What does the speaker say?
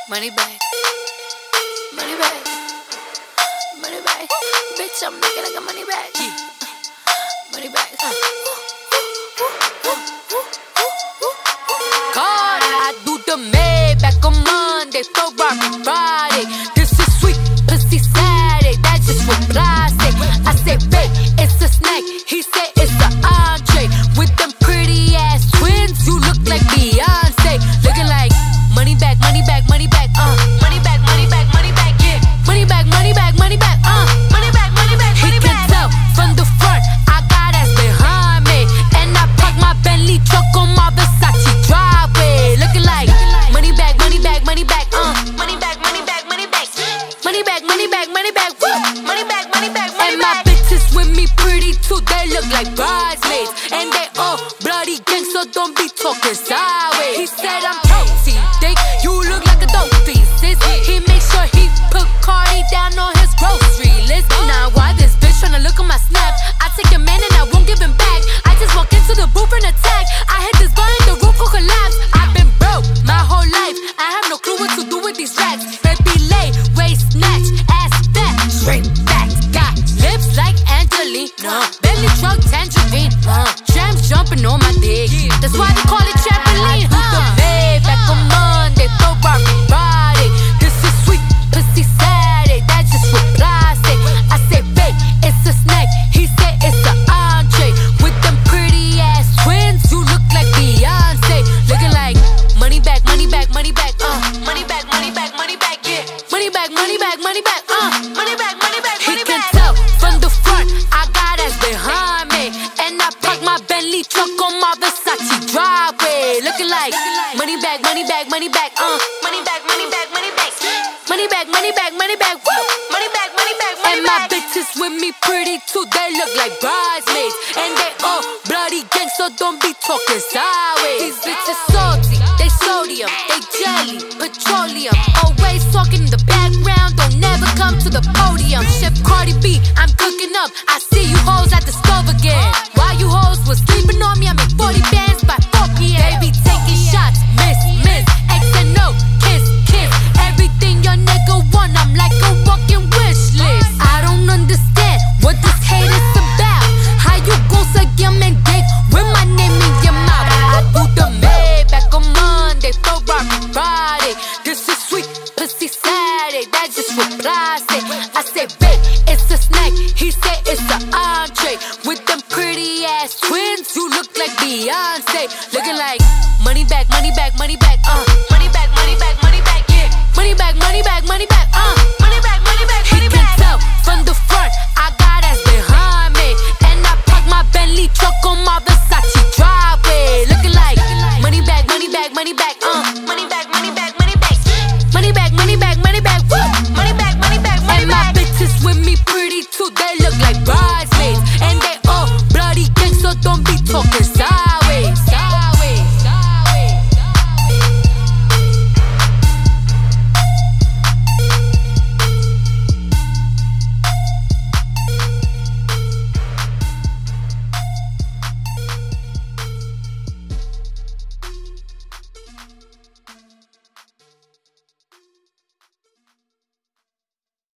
Money bag, money bag, money bag. Bitch, I'm making like a money bag. Money bag. God, I do the Maybach on Monday, throw rock on Friday. This is sweet, pussy Saturday. That's just what I say. I say, babe, it's a snack. He said it's an entree. With them pretty ass twins, you look like Beyonce. Looking like money bag, money bag, money bag, money bag, money bag, money bag, yeah. Money bag, money bag, money bag, money bag, money bag, money bag. He can tell from the front, I got ass behind me, and I park my Bentley truck on my Versace driveway. Looking like money bag, money bag, money bag, money bag, money bag, money bag, money bag, money bag, money bag, money bag, money bag, money bag. And my bitches with me pretty too, they look like bridesmaids, and they all bloody gang, so don't be talking sideways. He said I'm protein, think you look like a dope piece, sis. He makes sure he put Cardi down on his grocery list. Now why this bitch tryna look at my snap? I take your man and I won't give him back. I just walk into the booth and attack. I hit this bar and the roof will collapse. I've been broke my whole life, I have no clue what to do with these racks. Baby lay, waist snatch, ass fat, straight back. Got lips like Angelina, belly truck tangerine, jams jumping on my dick. That's why they call it trampoline. I do the Maybach on Monday, throw rock on Friday. This is sweet, pussy Saturday. That's just what I say. I say, babe, it's a snack. He said it's an entree. With them pretty ass twins, you look like Beyonce. Looking like money bag, money bag, money bag, money bag, money bag, money bag, yeah. Money bag, money bag, money bag, money bag, money bag, money bag. He can tell from the front, I got ass behind me, and I park my Bentley truck on my Versace driveway. Looking like money bag, money bag, money bag, money bag, money bag, money bag, money bag, money bag, money bag, money bag, money bag, money bag. And my bitches with me pretty too, they look like bridesmaids, and they all bloody gang, so don't be talking sideways. These bitches salty, they sodium, they jelly, petroleum. Always talking in the background, don't never come to the podium. Chef Cardi B, I'm cooking up. I see you hoes at the stove again. While you hoes was sleeping on me, I make 40 bands by 4 p.m. They be taking shots, miss, X and O, kiss, everything your nigga want, I'm like a walking wish list. I don't understand what this hate is about. How you gon' suck your man dick with my name in your mouth? I do the Maybach on Monday, throw rock on Friday. This is sweet, pussy Saturday. That's just what I say. I say, babe, it's a snack. He said it's an entree. With them pretty ass twins, you look like Beyonce. Looking like money bag, money bag, money bag, money bag, money bag, money bag, yeah. Money bag, money bag, money bag, money bag, money bag, money bag. He can tell from the front, I got ass behind me, and I park my Bentley truck on my Versace driveway. Looking like money bag, money bag, money bag,